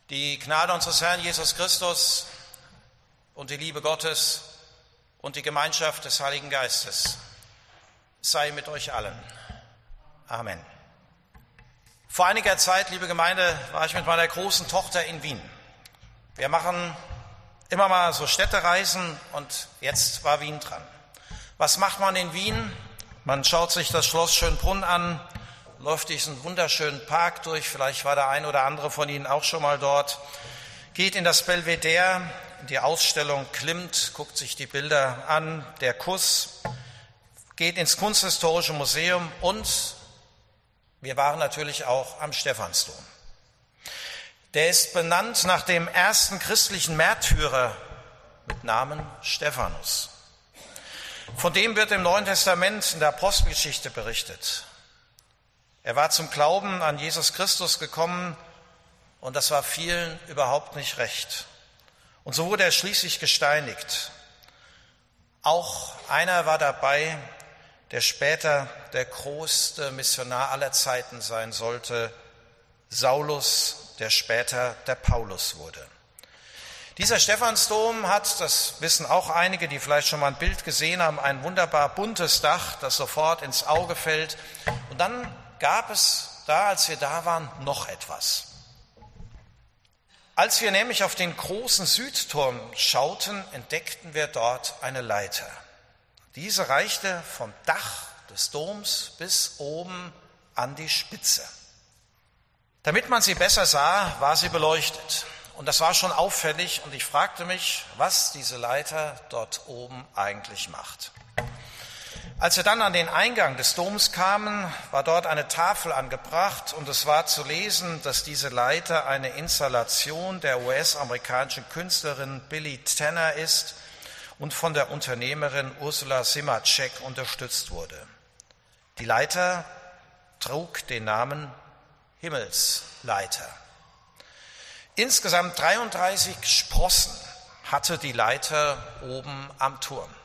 Die Gnade unseres Herrn Jesus Christus und die Liebe Gottes und die Gemeinschaft des Heiligen Geistes sei mit euch allen. Amen. Vor einiger Zeit, liebe Gemeinde, war ich mit meiner großen Tochter in Wien. Wir machen immer mal so Städtereisen und jetzt war Wien dran. Was macht man in Wien? Man schaut sich das Schloss Schönbrunn an, läuft diesen wunderschönen Park durch, vielleicht war der ein oder andere von Ihnen auch schon mal dort, geht in das Belvedere, in die Ausstellung Klimt, guckt sich die Bilder an, der Kuss, geht ins Kunsthistorische Museum und wir waren natürlich auch am Stephansdom. Der ist benannt nach dem ersten christlichen Märtyrer mit Namen Stephanus. Von dem wird im Neuen Testament in der Apostelgeschichte berichtet. Er war zum Glauben an Jesus Christus gekommen und das war vielen überhaupt nicht recht. Und so wurde er schließlich gesteinigt. Auch einer war dabei, der später der größte Missionar aller Zeiten sein sollte, Saulus, der später der Paulus wurde. Dieser Stephansdom hat, das wissen auch einige, die vielleicht schon mal ein Bild gesehen haben, ein wunderbar buntes Dach, das sofort ins Auge fällt. Und dann gab es da, als wir da waren, noch etwas. Als wir nämlich auf den großen Südturm schauten, entdeckten wir dort eine Leiter. Diese reichte vom Dach des Doms bis oben an die Spitze. Damit man sie besser sah, war sie beleuchtet. Und das war schon auffällig und ich fragte mich, was diese Leiter dort oben eigentlich macht. Als wir dann an den Eingang des Doms kamen, war dort eine Tafel angebracht und es war zu lesen, dass diese Leiter eine Installation der US-amerikanischen Künstlerin Billy Tanner ist und von der Unternehmerin Ursula Simacek unterstützt wurde. Die Leiter trug den Namen Himmelsleiter. Insgesamt 33 Sprossen hatte die Leiter oben am Turm.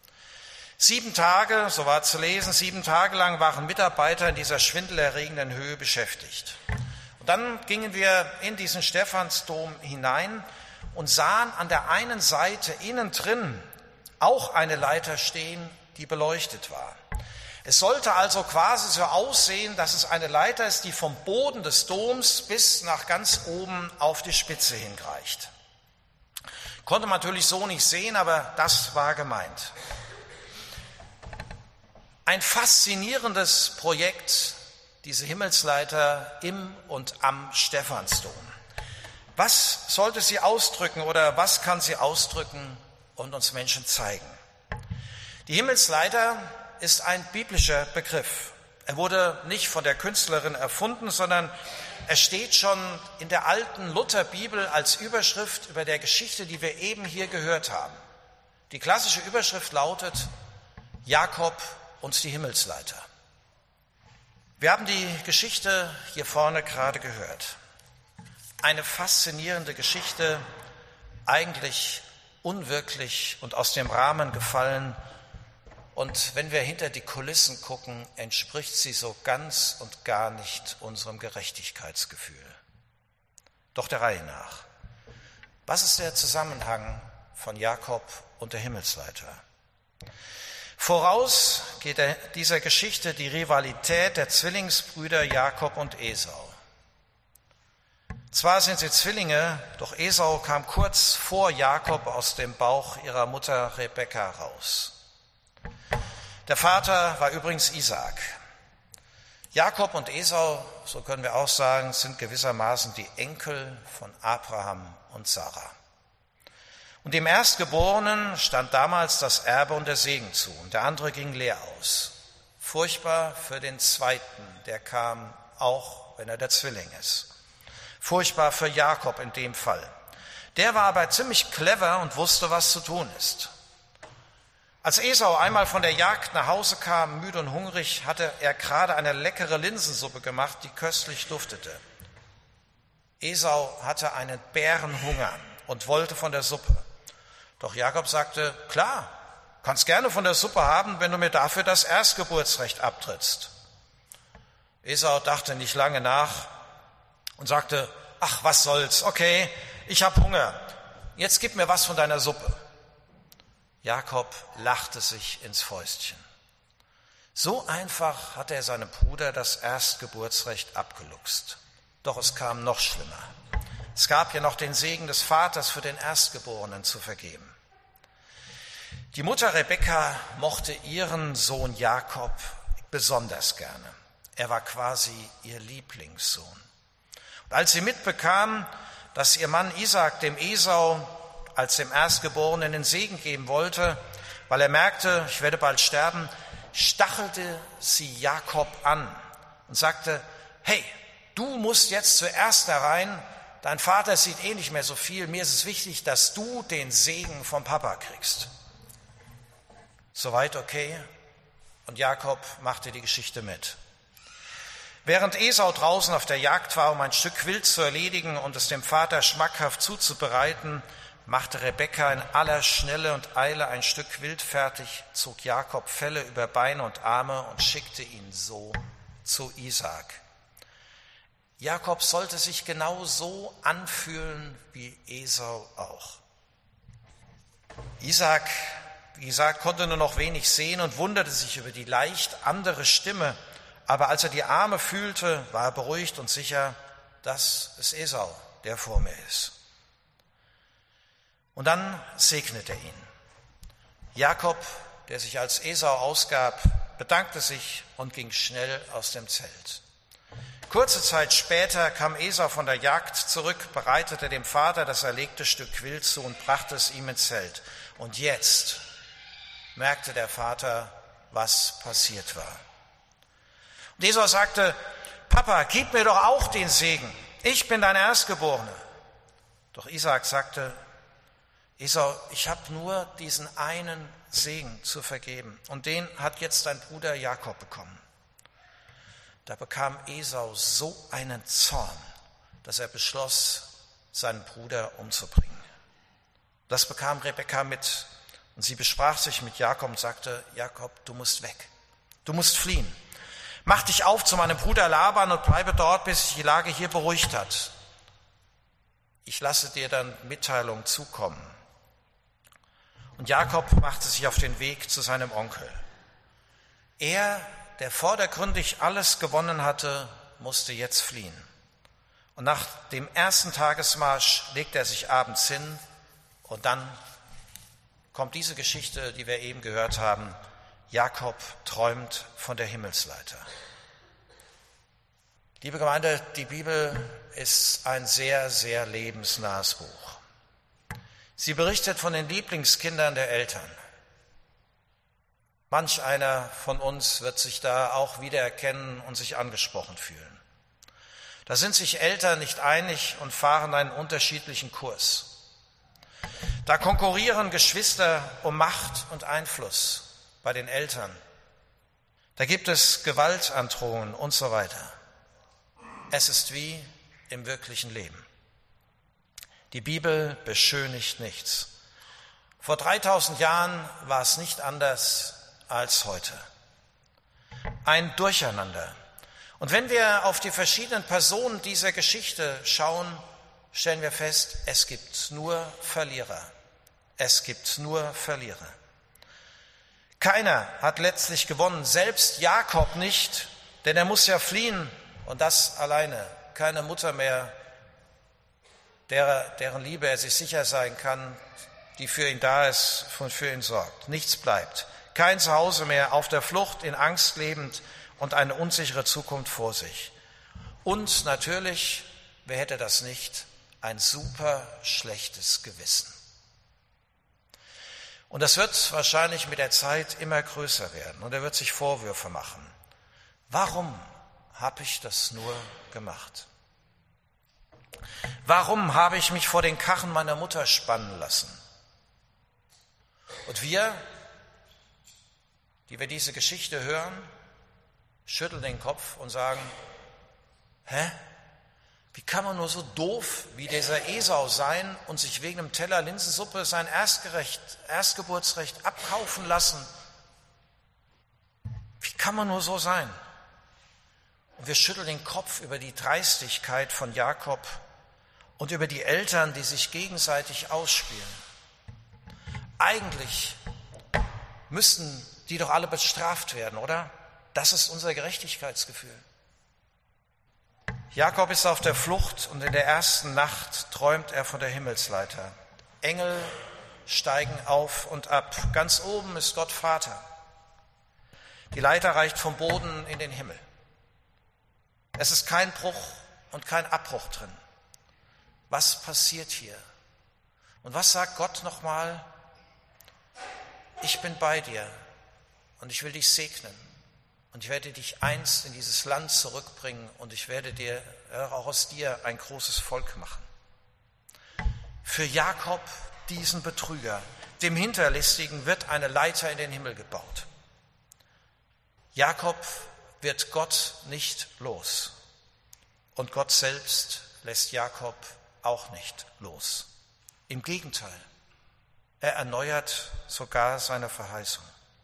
7 Tage, so war zu lesen, 7 Tage lang waren Mitarbeiter in dieser schwindelerregenden Höhe beschäftigt. Und dann gingen wir in diesen Stephansdom hinein und sahen an der einen Seite innen drin auch eine Leiter stehen, die beleuchtet war. Es sollte also quasi so aussehen, dass es eine Leiter ist, die vom Boden des Doms bis nach ganz oben auf die Spitze hingreicht. Konnte man natürlich so nicht sehen, aber das war gemeint. Ein faszinierendes Projekt, diese Himmelsleiter im und am Stephansdom. Was sollte sie ausdrücken oder was kann sie ausdrücken und uns Menschen zeigen? Die Himmelsleiter ist ein biblischer Begriff. Er wurde nicht von der Künstlerin erfunden, sondern er steht schon in der alten Lutherbibel als Überschrift über der Geschichte, die wir eben hier gehört haben. Die klassische Überschrift lautet Jakob und die Himmelsleiter. Wir haben die Geschichte hier vorne gerade gehört. Eine faszinierende Geschichte, eigentlich unwirklich und aus dem Rahmen gefallen. Und wenn wir hinter die Kulissen gucken, entspricht sie so ganz und gar nicht unserem Gerechtigkeitsgefühl. Doch der Reihe nach. Was ist der Zusammenhang von Jakob und der Himmelsleiter? Voraus geht dieser Geschichte die Rivalität der Zwillingsbrüder Jakob und Esau. Zwar sind sie Zwillinge, doch Esau kam kurz vor Jakob aus dem Bauch ihrer Mutter Rebekka raus. Der Vater war übrigens Isaak. Jakob und Esau, so können wir auch sagen, sind gewissermaßen die Enkel von Abraham und Sarah. Und dem Erstgeborenen stand damals das Erbe und der Segen zu, und der andere ging leer aus. Furchtbar für den Zweiten, der kam, auch wenn er der Zwilling ist. Furchtbar für Jakob in dem Fall. Der war aber ziemlich clever und wusste, was zu tun ist. Als Esau einmal von der Jagd nach Hause kam, müde und hungrig, hatte er gerade eine leckere Linsensuppe gemacht, die köstlich duftete. Esau hatte einen Bärenhunger und wollte von der Suppe. Doch Jakob sagte, klar, kannst gerne von der Suppe haben, wenn du mir dafür das Erstgeburtsrecht abtrittst. Esau dachte nicht lange nach und sagte, ach, was soll's, okay, ich habe Hunger, jetzt gib mir was von deiner Suppe. Jakob lachte sich ins Fäustchen. So einfach hatte er seinem Bruder das Erstgeburtsrecht abgeluchst. Doch es kam noch schlimmer. Es gab ja noch den Segen des Vaters für den Erstgeborenen zu vergeben. Die Mutter Rebekka mochte ihren Sohn Jakob besonders gerne. Er war quasi ihr Lieblingssohn. Und als sie mitbekam, dass ihr Mann Isaak dem Esau als dem Erstgeborenen den Segen geben wollte, weil er merkte, ich werde bald sterben, stachelte sie Jakob an und sagte, hey, du musst jetzt zuerst da rein, dein Vater sieht eh nicht mehr so viel, mir ist es wichtig, dass du den Segen vom Papa kriegst. Soweit okay, und Jakob machte die Geschichte mit. Während Esau draußen auf der Jagd war, um ein Stück Wild zu erledigen und es dem Vater schmackhaft zuzubereiten, machte Rebekka in aller Schnelle und Eile ein Stück Wild fertig, zog Jakob Felle über Beine und Arme und schickte ihn so zu Isaak. Jakob sollte sich genau so anfühlen wie Esau auch. Isaak, wie gesagt, konnte nur noch wenig sehen und wunderte sich über die leicht andere Stimme. Aber als er die Arme fühlte, war er beruhigt und sicher, das ist Esau, der vor mir ist. Und dann segnete er ihn. Jakob, der sich als Esau ausgab, bedankte sich und ging schnell aus dem Zelt. Kurze Zeit später kam Esau von der Jagd zurück, bereitete dem Vater das erlegte Stück Wild zu und brachte es ihm ins Zelt. Und jetzt merkte der Vater, was passiert war. Und Esau sagte, Papa, gib mir doch auch den Segen, ich bin dein Erstgeborener. Doch Isaak sagte, Esau, ich habe nur diesen einen Segen zu vergeben und den hat jetzt dein Bruder Jakob bekommen. Da bekam Esau so einen Zorn, dass er beschloss, seinen Bruder umzubringen. Das bekam Rebekka mit und sie besprach sich mit Jakob und sagte, Jakob, du musst weg, du musst fliehen. Mach dich auf zu meinem Bruder Laban und bleibe dort, bis sich die Lage hier beruhigt hat. Ich lasse dir dann Mitteilung zukommen. Und Jakob machte sich auf den Weg zu seinem Onkel. Er, der vordergründig alles gewonnen hatte, musste jetzt fliehen. Und nach dem ersten Tagesmarsch legte er sich abends hin und dann kommt diese Geschichte, die wir eben gehört haben. Jakob träumt von der Himmelsleiter. Liebe Gemeinde, die Bibel ist ein sehr, sehr lebensnahes Buch. Sie berichtet von den Lieblingskindern der Eltern. Manch einer von uns wird sich da auch wiedererkennen und sich angesprochen fühlen. Da sind sich Eltern nicht einig und fahren einen unterschiedlichen Kurs. Da konkurrieren Geschwister um Macht und Einfluss bei den Eltern. Da gibt es Gewaltandrohungen und so weiter. Es ist wie im wirklichen Leben. Die Bibel beschönigt nichts. Vor 3000 Jahren war es nicht anders als heute. Ein Durcheinander. Und wenn wir auf die verschiedenen Personen dieser Geschichte schauen, stellen wir fest, es gibt nur Verlierer. Es gibt nur Verlierer. Keiner hat letztlich gewonnen, selbst Jakob nicht, denn er muss ja fliehen und das alleine. Keine Mutter mehr, deren Liebe er sich sicher sein kann, die für ihn da ist und für ihn sorgt. Nichts bleibt. Kein Zuhause mehr, auf der Flucht, in Angst lebend und eine unsichere Zukunft vor sich. Und natürlich, wer hätte das nicht, ein super schlechtes Gewissen. Und das wird wahrscheinlich mit der Zeit immer größer werden und er wird sich Vorwürfe machen. Warum habe ich das nur gemacht? Warum habe ich mich vor den Karren meiner Mutter spannen lassen? Und wir, die wir diese Geschichte hören, schütteln den Kopf und sagen, wie kann man nur so doof wie dieser Esau sein und sich wegen einem Teller Linsensuppe sein Erstgeburtsrecht abkaufen lassen? Wie kann man nur so sein? Und wir schütteln den Kopf über die Dreistigkeit von Jakob und über die Eltern, die sich gegenseitig ausspielen. Eigentlich müssten die doch alle bestraft werden, oder? Das ist unser Gerechtigkeitsgefühl. Jakob ist auf der Flucht und in der ersten Nacht träumt er von der Himmelsleiter. Engel steigen auf und ab. Ganz oben ist Gott Vater. Die Leiter reicht vom Boden in den Himmel. Es ist kein Bruch und kein Abbruch drin. Was passiert hier? Und was sagt Gott nochmal? Ich bin bei dir und ich will dich segnen. Und ich werde dich einst in dieses Land zurückbringen und ich werde dir auch aus dir ein großes Volk machen. Für Jakob, diesen Betrüger, dem Hinterlistigen, wird eine Leiter in den Himmel gebaut. Jakob wird Gott nicht los und Gott selbst lässt Jakob auch nicht los. Im Gegenteil, er erneuert sogar seine Verheißung.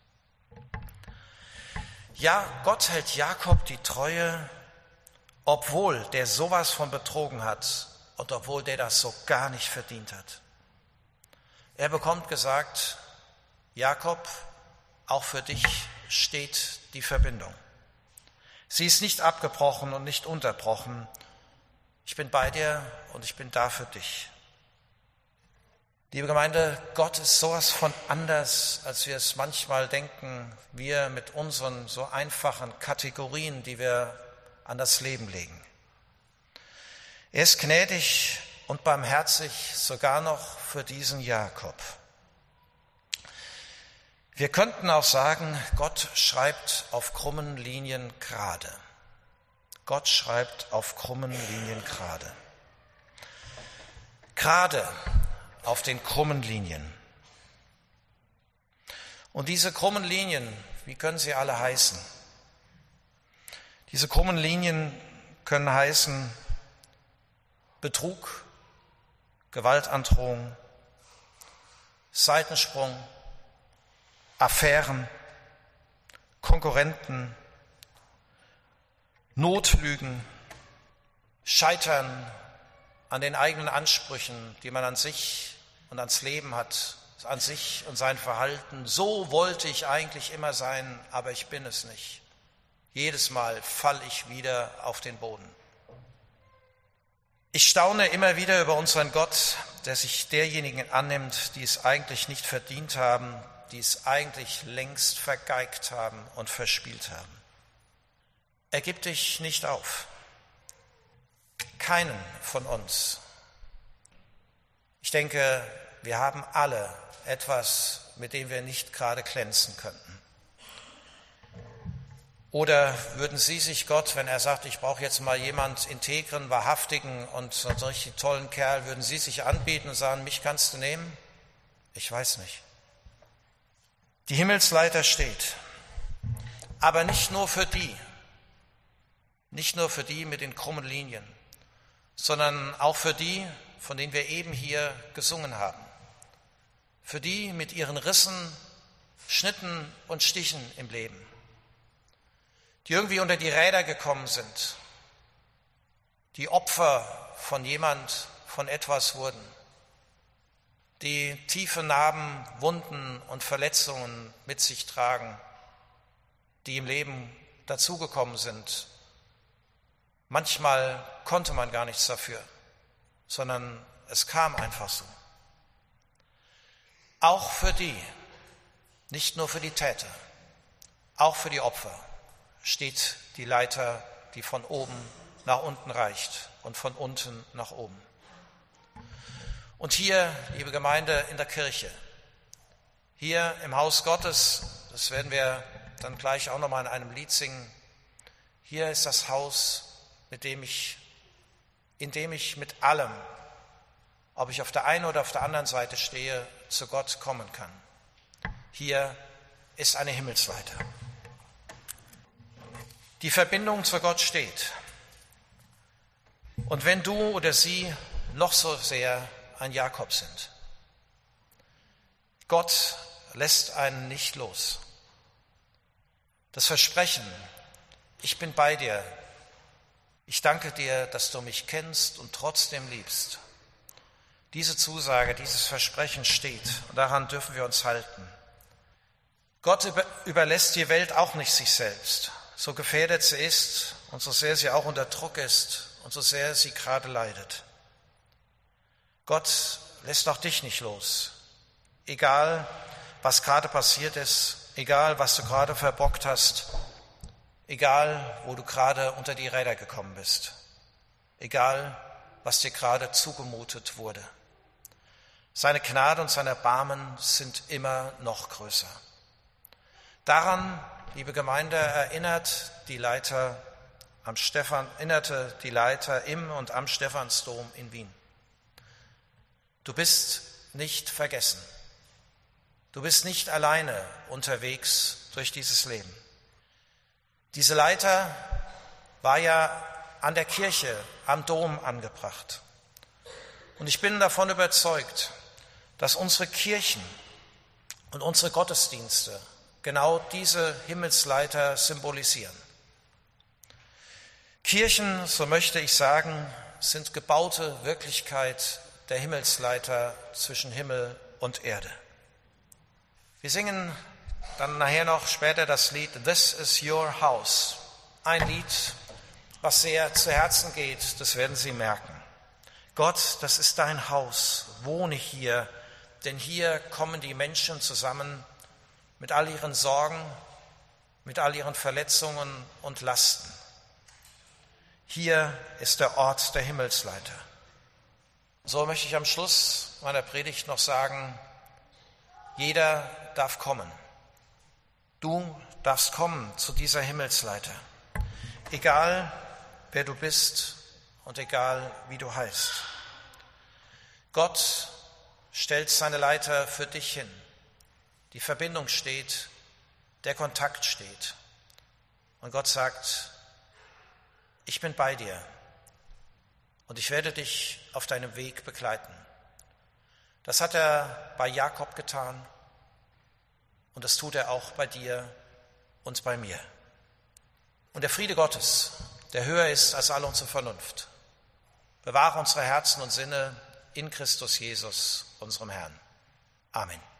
Ja, Gott hält Jakob die Treue, obwohl der sowas von betrogen hat und obwohl der das so gar nicht verdient hat. Er bekommt gesagt, Jakob, auch für dich steht die Verbindung. Sie ist nicht abgebrochen und nicht unterbrochen. Ich bin bei dir und ich bin da für dich. Liebe Gemeinde, Gott ist sowas von anders, als wir es manchmal denken, wir mit unseren so einfachen Kategorien, die wir an das Leben legen. Er ist gnädig und barmherzig, sogar noch für diesen Jakob. Wir könnten auch sagen, Gott schreibt auf krummen Linien gerade. Gott schreibt auf krummen Linien gerade. Gerade auf den krummen Linien. Und diese krummen Linien, wie können sie alle heißen? Diese krummen Linien können heißen Betrug, Gewaltandrohung, Seitensprung, Affären, Konkurrenten, Notlügen, Scheitern an den eigenen Ansprüchen, die man an sich und ans Leben hat, an sich und sein Verhalten. So wollte ich eigentlich immer sein, aber ich bin es nicht. Jedes Mal falle ich wieder auf den Boden. Ich staune immer wieder über unseren Gott, der sich derjenigen annimmt, die es eigentlich nicht verdient haben, die es eigentlich längst vergeigt haben und verspielt haben. Er gibt dich nicht auf. Keinen von uns. Ich denke, wir haben alle etwas, mit dem wir nicht gerade glänzen könnten. Oder würden Sie sich Gott, wenn er sagt, ich brauche jetzt mal jemand integren, wahrhaftigen und so einen richtig tollen Kerl, würden Sie sich anbieten und sagen, mich kannst du nehmen? Ich weiß nicht. Die Himmelsleiter steht, aber nicht nur für die mit den krummen Linien, sondern auch für die, von denen wir eben hier gesungen haben. Für die mit ihren Rissen, Schnitten und Stichen im Leben, die irgendwie unter die Räder gekommen sind, die Opfer von jemand, von etwas wurden, die tiefe Narben, Wunden und Verletzungen mit sich tragen, die im Leben dazugekommen sind. Manchmal konnte man gar nichts dafür, sondern es kam einfach so. Auch für die, nicht nur für die Täter, auch für die Opfer steht die Leiter, die von oben nach unten reicht und von unten nach oben. Und hier, liebe Gemeinde, in der Kirche, hier im Haus Gottes, das werden wir dann gleich auch nochmal in einem Lied singen, hier ist das Haus, in dem ich mit allem, ob ich auf der einen oder auf der anderen Seite stehe, zu Gott kommen kann. Hier ist eine Himmelsleiter. Die Verbindung zu Gott steht. Und wenn du oder sie noch so sehr ein Jakob sind, Gott lässt einen nicht los. Das Versprechen, ich bin bei dir, ich danke dir, dass du mich kennst und trotzdem liebst, Diese Zusage, dieses Versprechen steht und daran dürfen wir uns halten. Gott überlässt die Welt auch nicht sich selbst, so gefährdet sie ist und so sehr sie auch unter Druck ist und so sehr sie gerade leidet. Gott lässt auch dich nicht los, egal was gerade passiert ist, egal was du gerade verbockt hast, egal wo du gerade unter die Räder gekommen bist, egal was dir gerade zugemutet wurde. Seine Gnade und sein Erbarmen sind immer noch größer. Daran, liebe Gemeinde, erinnerte die Leiter im und am Stephansdom in Wien. Du bist nicht vergessen. Du bist nicht alleine unterwegs durch dieses Leben. Diese Leiter war ja an der Kirche, am Dom angebracht. Und ich bin davon überzeugt, dass unsere Kirchen und unsere Gottesdienste genau diese Himmelsleiter symbolisieren. Kirchen, so möchte ich sagen, sind gebaute Wirklichkeit der Himmelsleiter zwischen Himmel und Erde. Wir singen dann nachher noch später das Lied This is your house. Ein Lied, was sehr zu Herzen geht, das werden Sie merken. Gott, das ist dein Haus, wohne hier, denn hier kommen die Menschen zusammen mit all ihren Sorgen, mit all ihren Verletzungen und Lasten. Hier ist der Ort der Himmelsleiter. So möchte ich am Schluss meiner Predigt noch sagen, jeder darf kommen. Du darfst kommen zu dieser Himmelsleiter, egal wer du bist und egal wie du heißt. Gott stellt seine Leiter für dich hin. Die Verbindung steht, der Kontakt steht. Und Gott sagt, ich bin bei dir und ich werde dich auf deinem Weg begleiten. Das hat er bei Jakob getan und das tut er auch bei dir und bei mir. Und der Friede Gottes, der höher ist als all unsere Vernunft, bewahre unsere Herzen und Sinne in Christus Jesus, unserem Herrn. Amen.